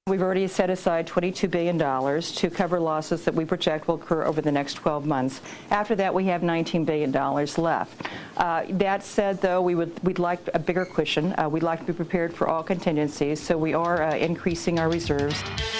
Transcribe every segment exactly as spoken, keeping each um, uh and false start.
We've already set aside twenty-two billion dollars to cover losses that we project will occur over the next twelve months. After that, we have nineteen billion dollars left. Uh, that said, though, we would, we'd like a bigger cushion. Uh, we'd like to be prepared for all contingencies, so we are uh, increasing our reserves.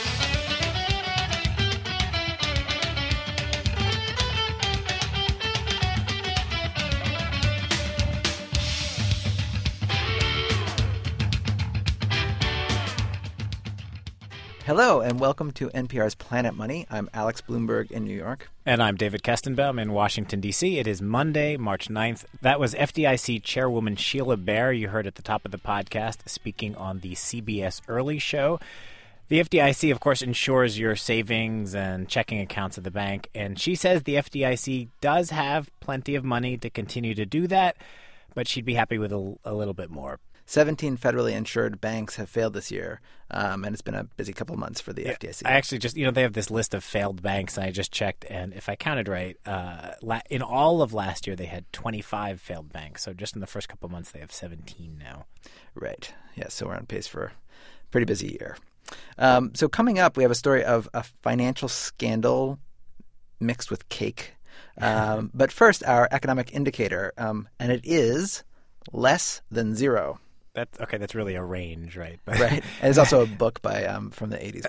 Hello, and welcome to N P R's Planet Money. I'm Alex Bloomberg in New York. And I'm David Kestenbaum in Washington, D C. It is Monday, March ninth. That was F D I C Chairwoman Sheila Bair, you heard at the top of the podcast, speaking on the C B S Early Show. The F D I C, of course, insures your savings and checking accounts at the bank. And she says the F D I C does have plenty of money to continue to do that, but she'd be happy with a, a little bit more. seventeen federally insured banks have failed this year, um, and it's been a busy couple of months for the yeah, F D I C. I actually just, you know, they have this list of failed banks, and I just checked, and if I counted right, uh, la- in all of last year, they had twenty-five failed banks. So just in the first couple of months, they have seventeen now. Right. Yeah, so we're on pace for a pretty busy year. Um, so coming up, we have a story of a financial scandal mixed with cake. Um, but first, our economic indicator, um, and it is less than zero. That's, okay, that's really a range, right? But right. And it's also a book by um, from the eighties.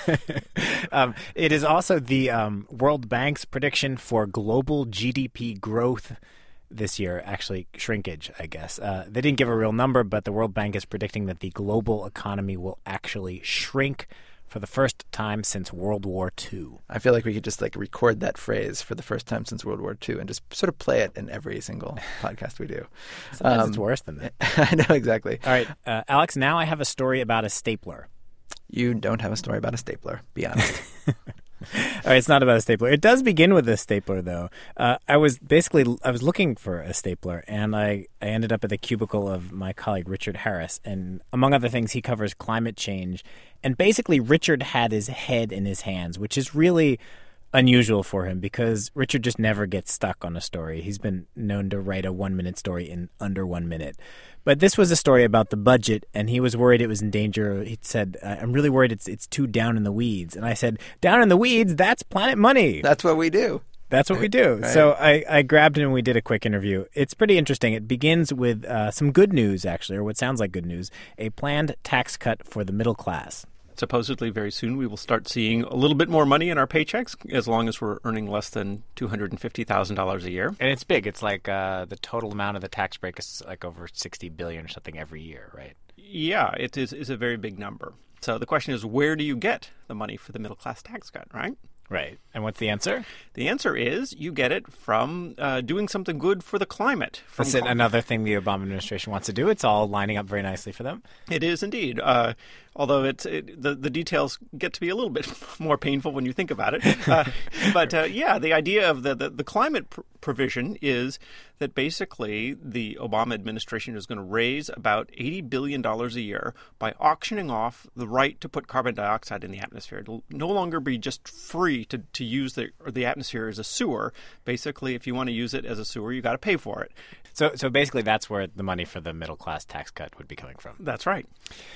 um, it is also the um, World Bank's prediction for global G D P growth this year, actually shrinkage, I guess. Uh, they didn't give a real number, but the World Bank is predicting that the global economy will actually shrink for the first time since World War Two. I feel like we could just like record that phrase for the first time since World War Two and just sort of play it in every single podcast we do. Sometimes um, it's worse than that. I know, exactly. All right, uh, Alex, now I have a story about a stapler. You don't have a story about a stapler. Be honest. All right, it's not about a stapler. It does begin with a stapler, though. Uh, I was basically I was looking for a stapler, and I, I ended up at the cubicle of my colleague Richard Harris. And among other things, he covers climate change. And basically, Richard had his head in his hands, which is really unusual for him because Richard just never gets stuck on a story. He's been known to write a one-minute story in under one minute. But this was a story about the budget, and he was worried it was in danger. He said, I'm really worried it's it's too down in the weeds. And I said, down in the weeds, that's Planet Money. That's what we do. That's what we do. Right. So I, I grabbed him and we did a quick interview. It's pretty interesting. It begins with uh, some good news, actually, or what sounds like good news, a planned tax cut for the middle class. Supposedly very soon we will start seeing a little bit more money in our paychecks as long as we're earning less than two hundred fifty thousand dollars a year. And it's big. It's like uh, the total amount of the tax break is like over sixty billion dollars or something every year, right? Yeah, it is, is a very big number. So the question is, where do you get the money for the middle class tax cut, right? Right. And what's the answer? The answer is you get it from uh, doing something good for the climate. From That's it, another thing the Obama administration wants to do. It's all lining up very nicely for them. It is indeed. Uh, although it's it, the, the details get to be a little bit more painful when you think about it. Uh, but uh, yeah, the idea of the, the, the climate pr- provision is that basically the Obama administration is going to raise about eighty billion dollars a year by auctioning off the right to put carbon dioxide in the atmosphere. It'll no longer be just free to, to use the or the atmosphere as a sewer. Basically, if you want to use it as a sewer, you got to pay for it. So, so basically, that's where the money for the middle class tax cut would be coming from. That's right.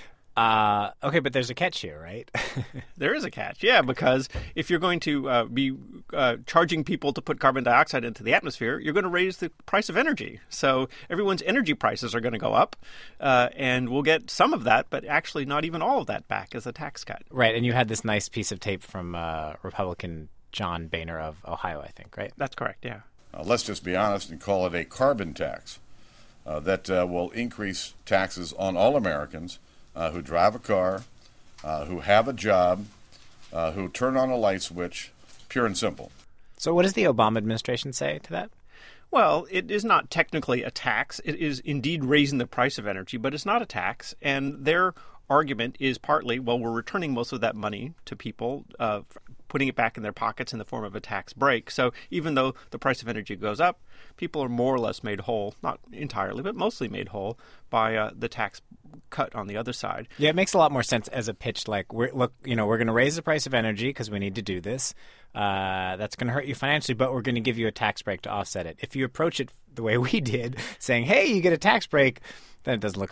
Uh, okay, but there's a catch here, right? There is a catch, yeah, because if you're going to uh, be uh, charging people to put carbon dioxide into the atmosphere, you're going to raise the price of energy. So everyone's energy prices are going to go up, uh, and we'll get some of that, but actually not even all of that back as a tax cut. Right, and you had this nice piece of tape from uh, Republican John Boehner of Ohio, I think, right? That's correct, yeah. Uh, let's just be honest and call it a carbon tax uh, that uh, will increase taxes on all Americans Uh, who drive a car, uh, who have a job, uh, who turn on a light switch, pure and simple. So what does the Obama administration say to that? Well, it is not technically a tax. It is indeed raising the price of energy, but it's not a tax. And their argument is partly, well, we're returning most of that money to people, uh, putting it back in their pockets in the form of a tax break. So even though the price of energy goes up, people are more or less made whole, not entirely, but mostly made whole by uh, the tax cut on the other side. Yeah, it makes a lot more sense as a pitch. Like, we're, look, you know, we're going to raise the price of energy because we need to do this. Uh, that's going to hurt you financially, but we're going to give you a tax break to offset it. If you approach it the way we did, saying, hey, you get a tax break, then it doesn't look so good.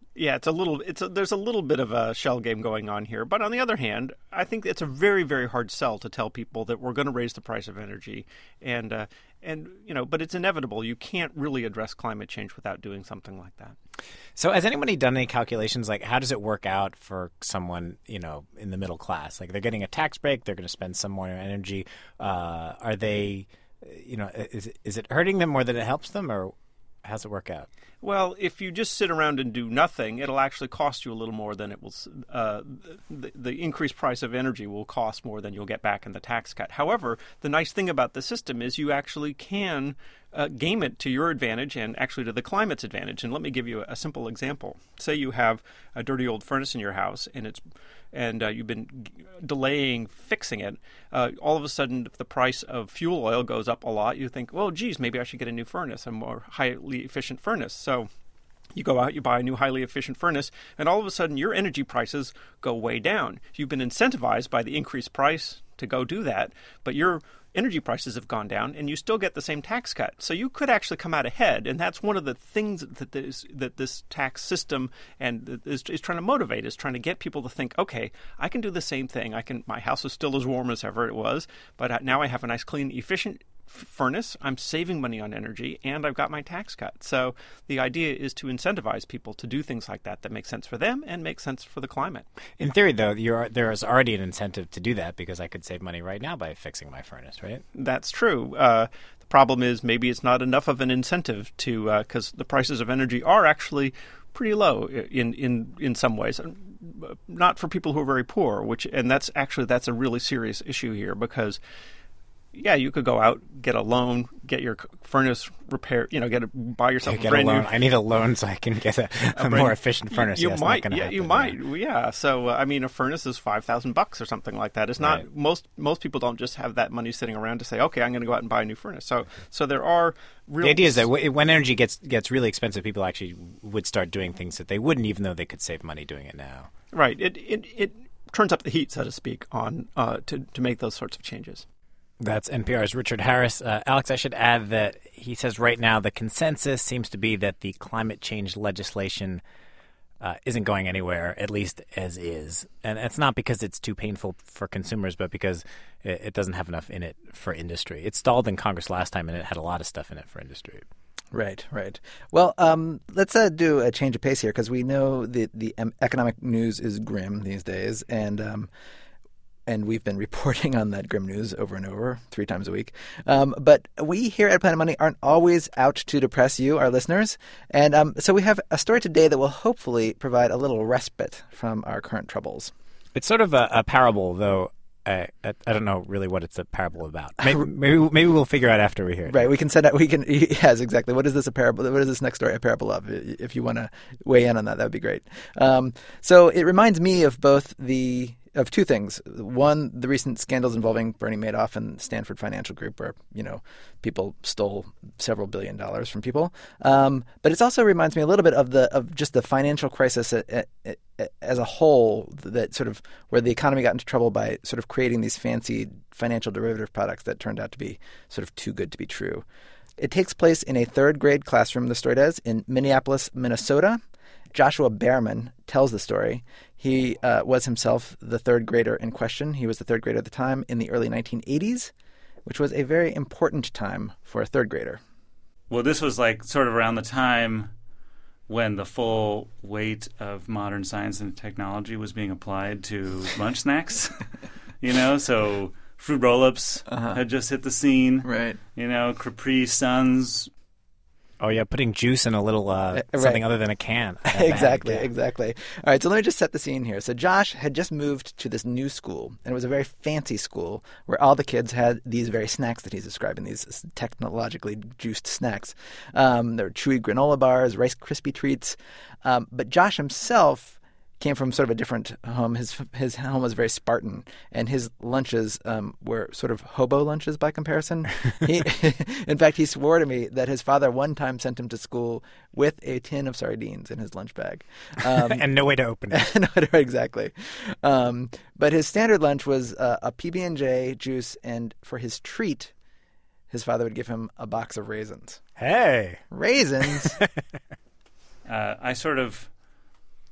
Yeah, it's a little. It's a, there's a little bit of a shell game going on here, but on the other hand, I think it's a very, very hard sell to tell people that we're going to raise the price of energy, and uh, and you know, but it's inevitable. You can't really address climate change without doing something like that. So, has anybody done any calculations? Like, how does it work out for someone, you know, in the middle class? Like, they're getting a tax break, they're going to spend some more on energy. Uh, are they, you know, is is it hurting them more than it helps them, or how's it work out? Well, if you just sit around and do nothing, it'll actually cost you a little more than it will. Uh, the, the increased price of energy will cost more than you'll get back in the tax cut. However, the nice thing about the system is you actually can uh, game it to your advantage and actually to the climate's advantage. And let me give you a, a simple example. Say you have a dirty old furnace in your house, and it's and uh, you've been g- delaying fixing it. Uh, all of a sudden, if the price of fuel oil goes up a lot, you think, well, geez, maybe I should get a new furnace, a more highly efficient furnace. So you go out, you buy a new highly efficient furnace, and all of a sudden your energy prices go way down. You've been incentivized by the increased price to go do that, but your energy prices have gone down, and you still get the same tax cut. So you could actually come out ahead, and that's one of the things that this, that this tax system and is, is trying to motivate, is trying to get people to think, okay, I can do the same thing. I can. My house is still as warm as ever it was, but now I have a nice, clean, efficient furnace. I'm saving money on energy, and I've got my tax cut. So the idea is to incentivize people to do things like that that make sense for them and make sense for the climate. In theory, though, you're, there is already an incentive to do that because I could save money right now by fixing my furnace, right? That's true. Uh, the problem is maybe it's not enough of an incentive to because uh, the prices of energy are actually pretty low in, in, in some ways. Not for people who are very poor, which and that's actually that's a really serious issue here because yeah, you could go out, get a loan, get your furnace repaired, you know, get a, buy yourself yeah, a get brand a loan. new. I need a loan so I can get a, a, a more efficient furnace. You, you yes, might, not yeah, happen, you might, yeah. yeah. So uh, I mean, a furnace is five thousand bucks or something like that. It's not right. most most people don't just have that money sitting around to say, okay, I'm going to go out and buy a new furnace. So so there are real. The idea is that w- when energy gets gets really expensive, people actually would start doing things that they wouldn't, even though they could save money doing it now. Right. It it it turns up the heat, so to speak, on uh, to to make those sorts of changes. That's N P R's Richard Harris. Uh, Alex, I should add that he says right now the consensus seems to be that the climate change legislation uh, isn't going anywhere, at least as is. And it's not because it's too painful for consumers, but because it, it doesn't have enough in it for industry. It stalled in Congress last time, and it had a lot of stuff in it for industry. Right, right. Well, um, let's uh, do a change of pace here because we know the, the um, economic news is grim these days, and um, and we've been reporting on that grim news over and over, three times a week. Um, but we here at Planet Money aren't always out to depress you, our listeners. And um, so we have a story today that will hopefully provide a little respite from our current troubles. It's sort of a, a parable, though. I, I, I don't know really what it's a parable about. Maybe, maybe maybe we'll figure out after we hear it. Right. We can send out. We can. Yes, exactly. What is this a parable? What is this next story a parable of? If you want to weigh in on that, that would be great. Um, so it reminds me of both the. Of two things. One, the recent scandals involving Bernie Madoff and Stanford Financial Group, where, you know, people stole several billion dollars from people. Um, but it also reminds me a little bit of the of just the financial crisis a, a, a, as a whole, that sort of where the economy got into trouble by sort of creating these fancy financial derivative products that turned out to be sort of too good to be true. It takes place in a third grade classroom, the story does, in Minneapolis, Minnesota. Joshua Behrman tells the story. He uh, was himself the third grader in question. He was the third grader at the time in the early nineteen eighties, which was a very important time for a third grader. Well, this was like sort of around the time when the full weight of modern science and technology was being applied to lunch snacks. You know, so fruit roll-ups uh-huh. had just hit the scene. Right. You know, Capri Suns. Oh, yeah, putting juice in a little uh, right. something other than a can. Exactly, bag, yeah. exactly. All right, so let me just set the scene here. So Josh had just moved to this new school, and it was a very fancy school where all the kids had these very snacks that he's describing, these technologically juiced snacks. Um, there were chewy granola bars, Rice Krispie treats. Um, but Josh himself came from sort of a different home. His his home was very Spartan, and his lunches um, were sort of hobo lunches by comparison. He, in fact, he swore to me that his father one time sent him to school with a tin of sardines in his lunch bag. Um, and no way to open it. no, exactly. Um, but his standard lunch was uh, a P B and J juice, and for his treat, his father would give him a box of raisins. Hey! Raisins? uh, I sort of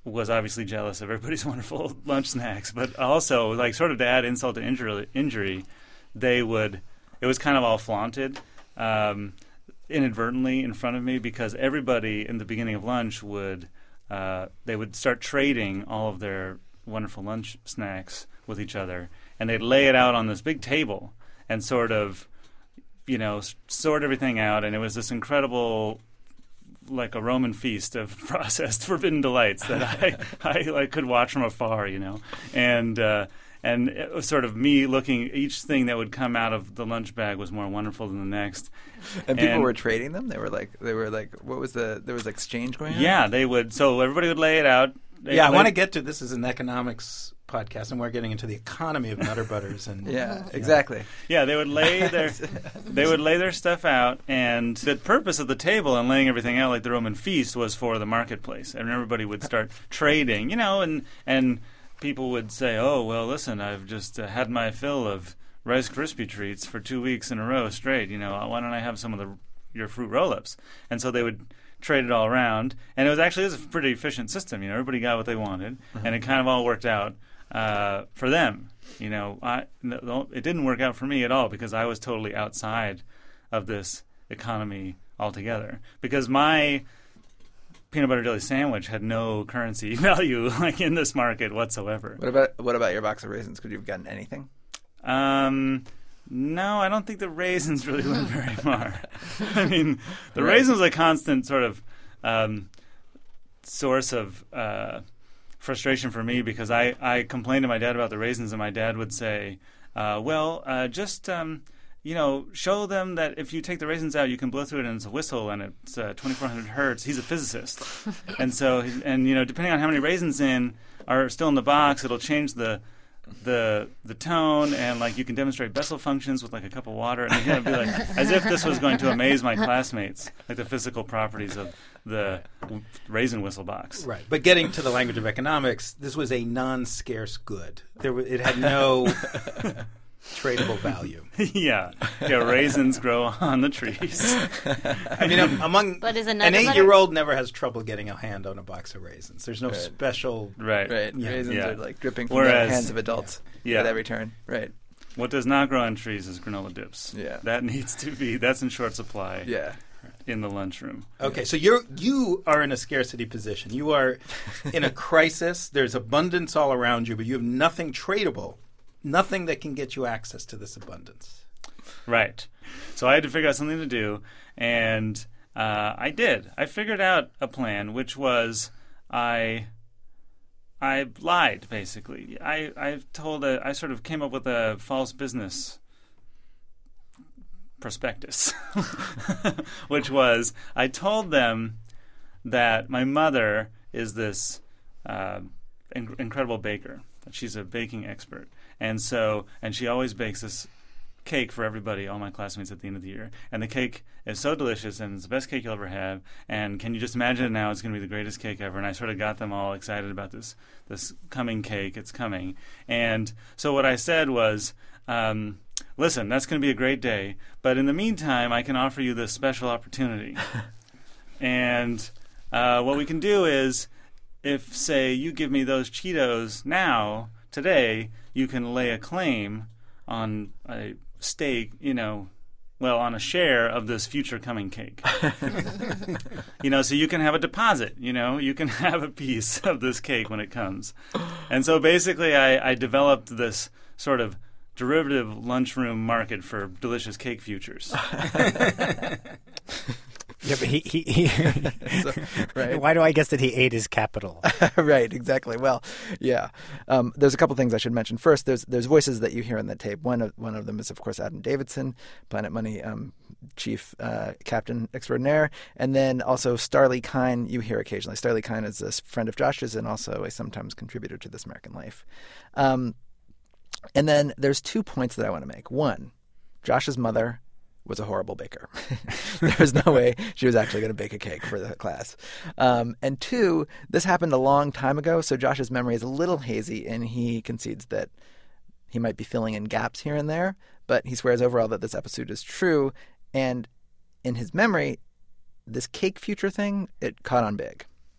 was obviously jealous of everybody's wonderful lunch snacks, but also, like, sort of to add insult to injury, injury they would, it was kind of all flaunted um, inadvertently in front of me, because everybody in the beginning of lunch would, uh, they would start trading all of their wonderful lunch snacks with each other, and they'd lay it out on this big table and sort of, you know, sort everything out, and it was this incredible, like a Roman feast of processed forbidden delights that I, I like could watch from afar, you know, and uh, and it was sort of me looking, each thing that would come out of the lunch bag was more wonderful than the next. And people And- were trading them. They were like, they were like, what was the? There was exchange going on. Yeah, they would. So everybody would lay it out. They Yeah, I laid- want to get to this is an economics podcast, and we're getting into the economy of Nutter Butters. And Yeah, exactly. Yeah, they would lay their they would lay their stuff out, and the purpose of the table and laying everything out like the Roman feast was for the marketplace, and everybody would start trading, you know, and and people would say, "Oh, well, listen, I've just uh, had my fill of Rice Krispie treats for two weeks in a row straight. You know, why don't I have some of the your fruit roll-ups?" And so they would trade it all around, and it was actually it was a pretty efficient system. You know, everybody got what they wanted, and it kind of all worked out. Uh, for them, you know, I, no, it didn't work out for me at all, because I was totally outside of this economy altogether. Because my peanut butter jelly sandwich had no currency value, like, in this market whatsoever. What about what about your box of raisins? Could you have gotten anything? Um, no, I don't think the raisins really went very far. I mean, the raisins was a constant sort of um, source of Uh, frustration for me, because I, I complained to my dad about the raisins, and my dad would say, uh, well, uh, just, um, you know, show them that if you take the raisins out, you can blow through it and it's a whistle and it's uh, twenty-four hundred hertz. He's a physicist. And so, and, you know, depending on how many raisins in are still in the box, it'll change the the the tone, and, like, you can demonstrate Bessel functions with, like, a cup of water, and he'd be like, as if this was going to amaze my classmates, like the physical properties of the w- raisin whistle box. Right, but getting to the language of economics, this was a non-scarce good. There, w- it had no tradable value. yeah, yeah. Raisins grow on the trees. I mean, um, among But is a an Nutter Butter- eight-year-old never has trouble getting a hand on a box of raisins. There's no Right. special. Right. Right. Yeah. Raisins Yeah. are like dripping from Whereas- the hands of adults Yeah. at every turn. Right. What does not grow on trees is granola dips. Yeah. That needs to be. That's in short supply. Yeah. In the lunchroom. Okay, so you're you are in a scarcity position. You are in a crisis. There's abundance all around you, but you have nothing tradable, nothing that can get you access to this abundance. Right. So I had to figure out something to do, and uh, I did. I figured out a plan, which was I I lied, basically. I I told a, I sort of came up with a false business prospectus, which was I told them that my mother is this uh, in- incredible baker. She's a baking expert, and so and she always bakes this cake for everybody, all my classmates, at the end of the year. And the cake is so delicious, and it's the best cake you'll ever have. And can you just imagine it now? It's going to be the greatest cake ever. And I sort of got them all excited about this this coming cake. It's coming. And so what I said was, um, listen, that's going to be a great day. But in the meantime, I can offer you this special opportunity. and uh, what we can do is, if, say, you give me those Cheetos now, today, you can lay a claim on a stake, you know, well, on a share of this future coming cake. you know, so you can have a deposit, you know, you can have a piece of this cake when it comes. And so basically I, I developed this sort of derivative lunchroom market for delicious cake futures. Yeah, but he, he, he So, right. why do I guess that he ate his capital? Right, exactly. Well, yeah. Um, there's a couple things I should mention. First, there's there's voices that you hear on the tape. One of one of them is, of course, Adam Davidson, Planet Money um, chief uh, captain extraordinaire, and then also Starlee Kine. You hear occasionally. Starlee Kine is a friend of Josh's and also a sometimes contributor to This American Life. Um, and then there's two points that I want to make. One, Josh's mother was a horrible baker. There was no way she was actually going to bake a cake for the class. Um, and two, this happened a long time ago, so Josh's memory is a little hazy, and he concedes that he might be filling in gaps here and there, but he swears overall that this episode is true. And in his memory, this cake future thing, it caught on big.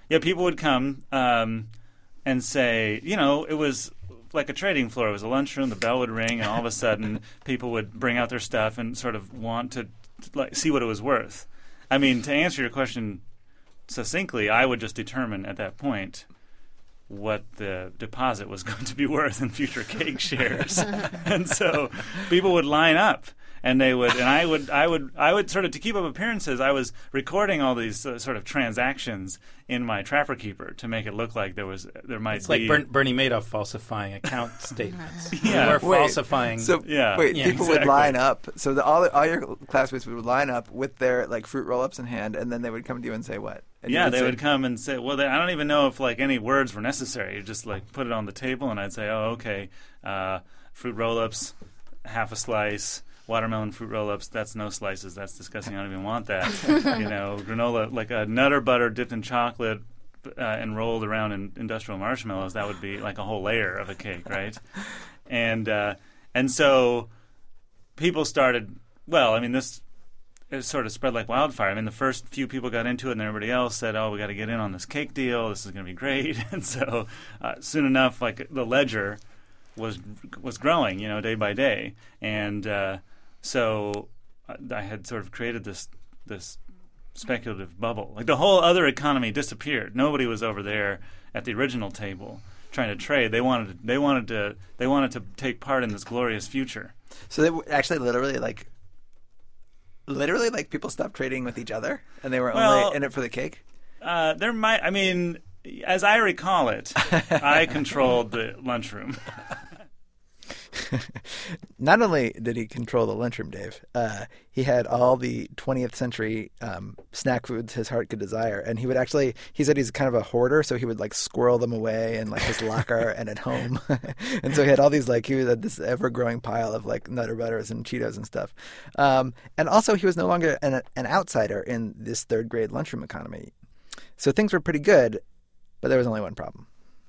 yeah, people would come um, and say, you know, it was like a trading floor. It was a lunchroom. The bell would ring, and all of a sudden, people would bring out their stuff and sort of want to like see what it was worth. I mean, to answer your question succinctly, I would just determine at that point what the deposit was going to be worth in future cake shares. And so people would line up. And they would, and I would, I would, I would sort of to keep up appearances. I was recording all these uh, sort of transactions in my Trapper Keeper to make it look like there was, there might It's be. like Bern- Bernie Madoff falsifying account statements. Yeah. We were Wait, falsifying. So Yeah. wait, Yeah, people exactly. would line up. So the, all all your classmates would line up with their like fruit roll-ups in hand, and then they would come to you and say what? And you Yeah, they say, would come and say, well, they, I don't even know if like any words were necessary. You just like put it on the table, and I'd say, oh, okay, uh, fruit roll-ups, half a slice. Watermelon fruit roll-ups, that's no slices. That's disgusting. I don't even want that. You know, granola, like a Nutter butter dipped in chocolate uh, and rolled around in industrial marshmallows, that would be like a whole layer of a cake, right? And uh, and so people started, well, I mean, this it sort of spread like wildfire. I mean, the first few people got into it, and everybody else said, oh, we got to get in on this cake deal. This is going to be great. And so uh, soon enough, like the ledger was was growing, you know, day by day. And uh, so I had sort of created this this speculative bubble. Like the whole other economy disappeared. Nobody was over there at the original table trying to trade. They wanted to, they wanted to they wanted to take part in this glorious future. So they were actually literally like, literally like people stopped trading with each other, and they were Well, only in it for the cake. Uh, there might, I mean, as I recall it, I controlled the lunchroom. Not only did he control the lunchroom, Dave, uh, he had all the twentieth century um, snack foods his heart could desire. And he would actually, he said he's kind of a hoarder, so he would like squirrel them away in like his locker and at home. And so he had all these like, he had this ever growing pile of like Nutter Butters and Cheetos and stuff. Um, and also he was no longer an, an outsider in this third grade lunchroom economy. So things were pretty good, but there was only one problem.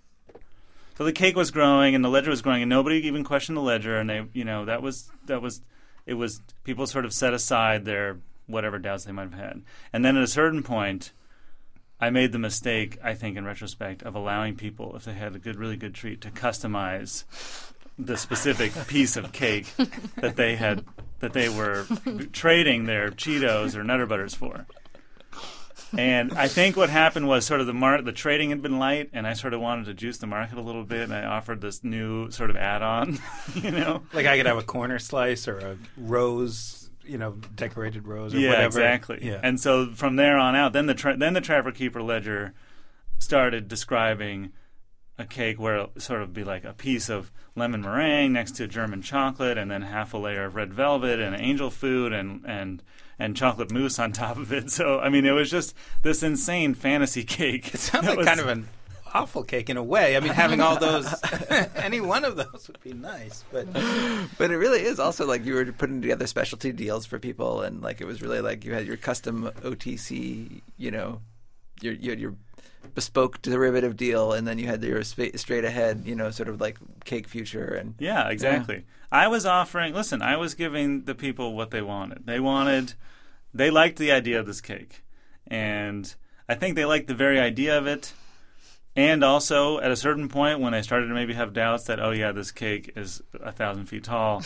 So the cake was growing and the ledger was growing, and nobody even questioned the ledger. And they, you know, that was that was it was people sort of set aside their whatever doubts they might have had. And then at a certain point, I made the mistake, I think, in retrospect, of allowing people, if they had a good, really good treat, to customize the specific piece of cake that they had that they were trading their Cheetos or Nutter Butters for. And I think what happened was sort of the mar- the trading had been light, and I sort of wanted to juice the market a little bit, and I offered this new sort of add-on, you know? Like I could have a corner slice or a rose, you know, decorated rose or yeah, whatever. exactly. Yeah. And so from there on out, then the tra- then the Trapper Keeper ledger started describing a cake where it sort of be like a piece of lemon meringue next to German chocolate, and then half a layer of red velvet and angel food and and and chocolate mousse on top of it. So I mean, it was just this insane fantasy cake. It sounds that like was- kind of an awful cake in a way. I mean, having all those, any one of those would be nice. But But it really is also like you were putting together specialty deals for people, and like it was really like you had your custom O T C, you know, your you had your bespoke derivative deal, and then you had your sp- straight ahead, you know, sort of like cake future. And Yeah, exactly. I was offering, listen, I was giving the people what they wanted. They wanted, they liked the idea of this cake. And I think they liked the very idea of it. And also, at a certain point, when I started to maybe have doubts that, oh, yeah, this cake is a thousand feet tall,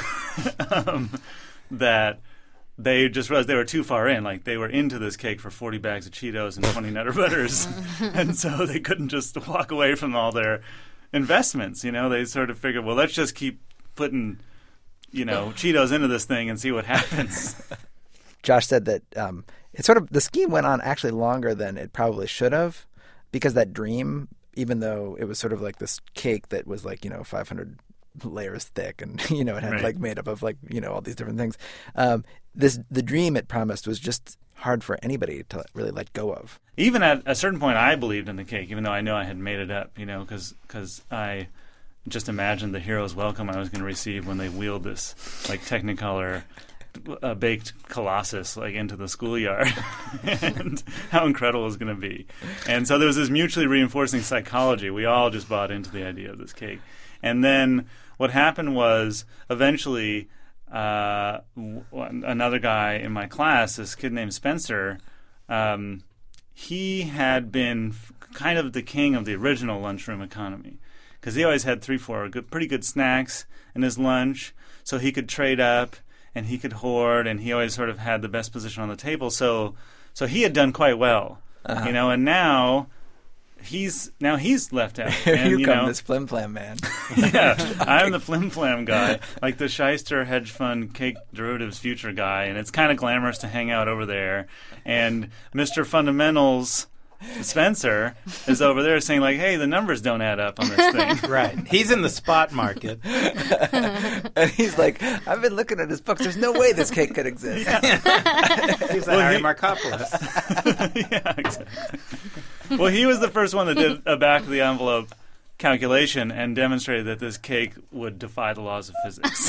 um, that they just realized they were too far in. Like, they were into this cake for forty bags of Cheetos and twenty Nutter Butters. And so they couldn't just walk away from all their investments, you know? They sort of figured, well, let's just keep putting, you know, Cheetos into this thing and see what happens. Josh said that um, it sort of the scheme went on actually longer than it probably should have, because that dream, even though it was sort of like this cake that was like, you know, five hundred layers thick, and you know, it had Right. like made up of like, you know, all these different things. Um, this the dream it promised was just hard for anybody to really let go of. Even at a certain point, I believed in the cake, even though I know I had made it up, you know, because I just imagined the hero's welcome I was going to receive when they wheeled this, like, Technicolor uh, baked colossus, like, into the schoolyard, and how incredible it was going to be. And so there was this mutually reinforcing psychology. We all just bought into the idea of this cake. And then what happened was, eventually, uh, w- another guy in my class, this kid named Spencer, um, he had been f- kind of the king of the original lunchroom economy because he always had three, four good, pretty good snacks in his lunch, so he could trade up and he could hoard, and he always sort of had the best position on the table. So, so he had done quite well, uh-huh. you know. And now he's now he's left out. And, you, you come know, this flim flam man. Yeah, I'm the flim flam guy, like the shyster hedge fund cake derivatives future guy, and it's kind of glamorous to hang out over there. And Mister Fundamentals Spencer is over there saying like, "Hey, the numbers don't add up on this thing." Right. He's in the spot market. And he's like, I've been looking at his books. There's no way this cake could exist. Yeah. He's well, like Harry he, Markopoulos. Yeah, exactly. Well, he was the first one that did a back-of-the-envelope calculation and demonstrated that this cake would defy the laws of physics.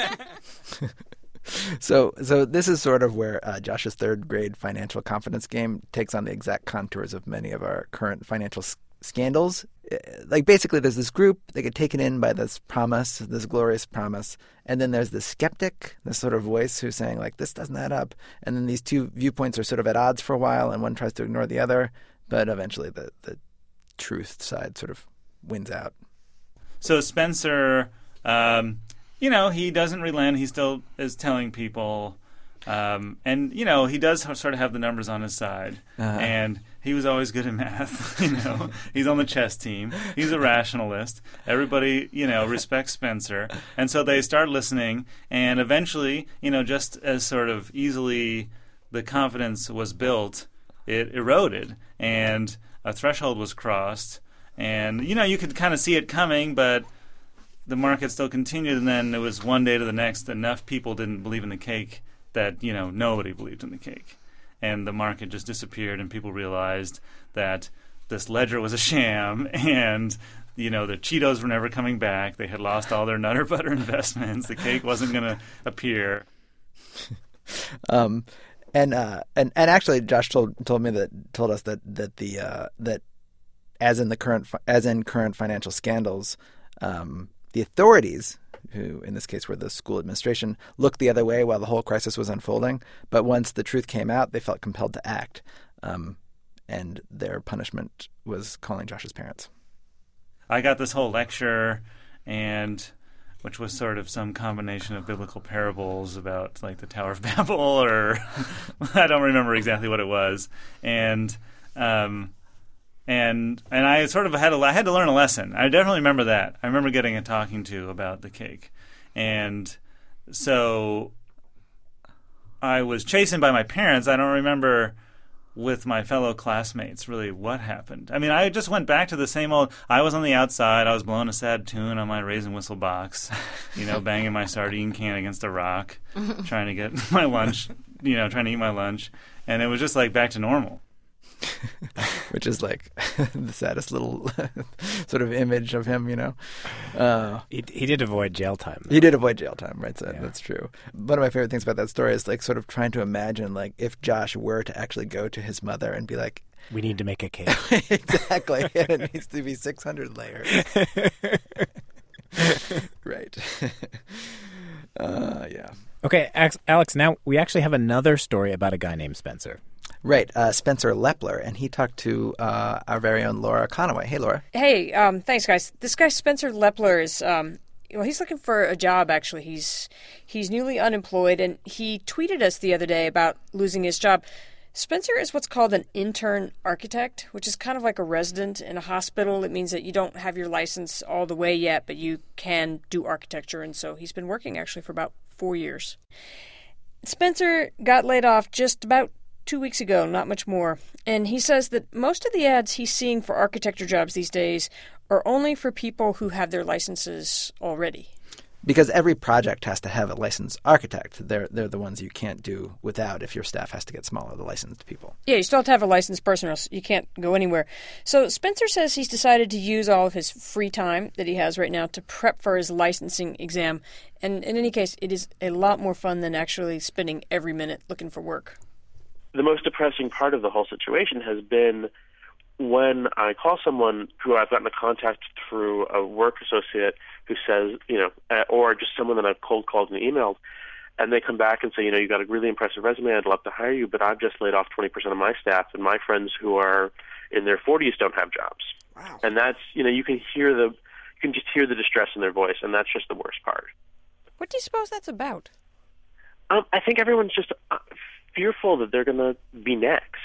So, so this is sort of where uh, Josh's third grade financial confidence game takes on the exact contours of many of our current financial s- scandals. Like basically, there's this group they get taken in by this promise, this glorious promise, and then there's this skeptic, this sort of voice who's saying like, "This doesn't add up." And then these two viewpoints are sort of at odds for a while, and one tries to ignore the other, but eventually the the truth side sort of wins out. So Spencer. Um, You know, he doesn't relent. He still is telling people. Um, and, you know, he does sort of have the numbers on his side. Uh-huh. And he was always good at math. You know, he's on the chess team. He's a rationalist. Everybody, you know, respects Spencer. And so they start listening. And eventually, you know, just as sort of easily the confidence was built, it eroded. And a threshold was crossed. And, you know, you could kind of see it coming, but the market still continued, and then it was one day to the next, enough people didn't believe in the cake that, you know, nobody believed in the cake. And the market just disappeared, and people realized that this ledger was a sham, and, you know, the Cheetos were never coming back. They had lost all their Nutter Butter investments. The cake wasn't going to appear. Um, and, uh, and and actually, Josh told told me that told us that that the uh, that as in the current as in current financial scandals, um, the authorities, who in this case were the school administration, looked the other way while the whole crisis was unfolding. But once the truth came out, they felt compelled to act. Um, and their punishment was calling Josh's parents. I got this whole lecture, and which was sort of some combination of biblical parables about like the Tower of Babel, or I don't remember exactly what it was. And um And and I sort of had to, I had to learn a lesson. I definitely remember that. I remember getting a talking to about the cake. And so I was chastened by my parents. I don't remember with my fellow classmates really what happened. I mean, I just went back to the same old, I was on the outside. I was blowing a sad tune on my raisin whistle box, you know, banging my sardine can against a rock, trying to get my lunch, you know, trying to eat my lunch. And it was just like back to normal. Which is like the saddest little sort of image of him, you know. Uh, he, he did avoid jail time, though. He did avoid jail time, right? So yeah. That's true. One of my favorite things about that story is like sort of trying to imagine like if Josh were to actually go to his mother and be like, "We need to make a cake." Exactly. And it needs to be six hundred layers. Right. uh, yeah. Okay, Alex, now we actually have another story about a guy named Spencer. Right, uh, Spencer Lepler, and he talked to uh, our very own Laura Conaway. Hey, Laura. Hey, um, thanks, guys. This guy Spencer Lepler is, um, well, he's looking for a job. Actually, he's he's newly unemployed, and he tweeted us the other day about losing his job. Spencer is what's called an intern architect, which is kind of like a resident in a hospital. It means that you don't have your license all the way yet, but you can do architecture, and so he's been working actually for about four years. Spencer got laid off just about two weeks ago, not much more. And he says that most of the ads he's seeing for architecture jobs these days are only for people who have their licenses already. Because every project has to have a licensed architect. They're they're the ones you can't do without if your staff has to get smaller, the licensed people. Yeah, you still have to have a licensed person or else you can't go anywhere. So Spencer says he's decided to use all of his free time that he has right now to prep for his licensing exam. And in any case, it is a lot more fun than actually spending every minute looking for work. The most depressing part of the whole situation has been when I call someone who I've gotten a contact through a work associate who says, you know, uh, or just someone that I've cold called and emailed, and they come back and say, you know, you got a really impressive resume, I'd love to hire you, but I've just laid off twenty percent of my staff, and my friends who are in their forties don't have jobs. Wow. And that's, you know, you can hear the, you can just hear the distress in their voice, and that's just the worst part. What do you suppose that's about? Um, I think everyone's just uh, fearful that they're going to be next.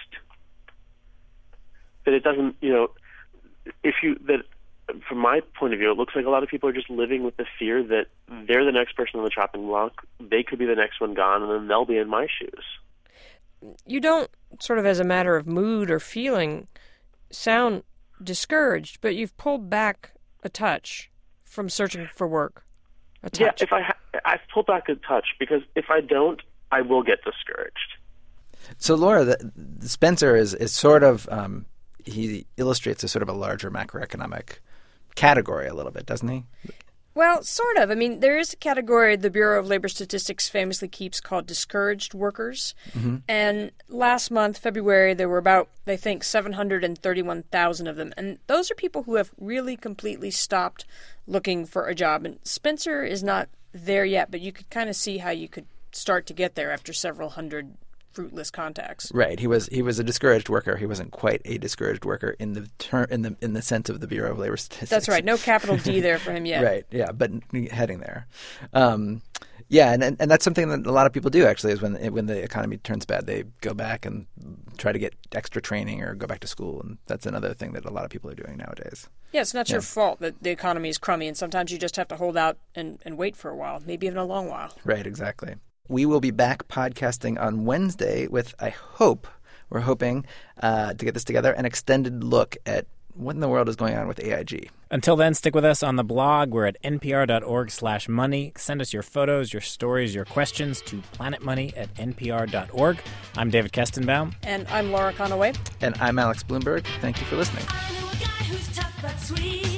That it doesn't, you know, if you, that from my point of view, it looks like a lot of people are just living with the fear that they're the next person on the chopping block, they could be the next one gone, and then they'll be in my shoes. You don't, sort of as a matter of mood or feeling, sound discouraged, but you've pulled back a touch from searching for work. A touch. Yeah, if I ha- I've pulled back a touch because if I don't, I will get discouraged. So, Laura, the, the Spencer is, is sort of um, he illustrates a sort of a larger macroeconomic category a little bit, doesn't he? Well, sort of. I mean, there is a category the Bureau of Labor Statistics famously keeps called discouraged workers. Mm-hmm. And last month, February, there were about, they think, seven hundred thirty-one thousand of them. And those are people who have really completely stopped looking for a job. And Spencer is not there yet, but you could kind of see how you could start to get there after several hundred fruitless contacts. Right. He was he was a discouraged worker. He wasn't quite a discouraged worker in the term in the in the sense of the Bureau of Labor Statistics. That's right. No capital D there for him yet. Right. Yeah, but heading there. Um, yeah, and, and and that's something that a lot of people do actually is when when the economy turns bad, they go back and try to get extra training or go back to school, and that's another thing that a lot of people are doing nowadays. Yeah, it's not yeah. your fault that the economy is crummy, and sometimes you just have to hold out and, and wait for a while, maybe even a long while. Right, exactly. We will be back podcasting on Wednesday with, I hope, we're hoping uh, to get this together, an extended look at what in the world is going on with A I G. Until then, stick with us on the blog. We're at npr.org slash money. Send us your photos, your stories, your questions to planetmoney at npr dot org. I'm David Kestenbaum. And I'm Laura Conaway. And I'm Alex Bloomberg. Thank you for listening. I know a guy who's tough but sweet.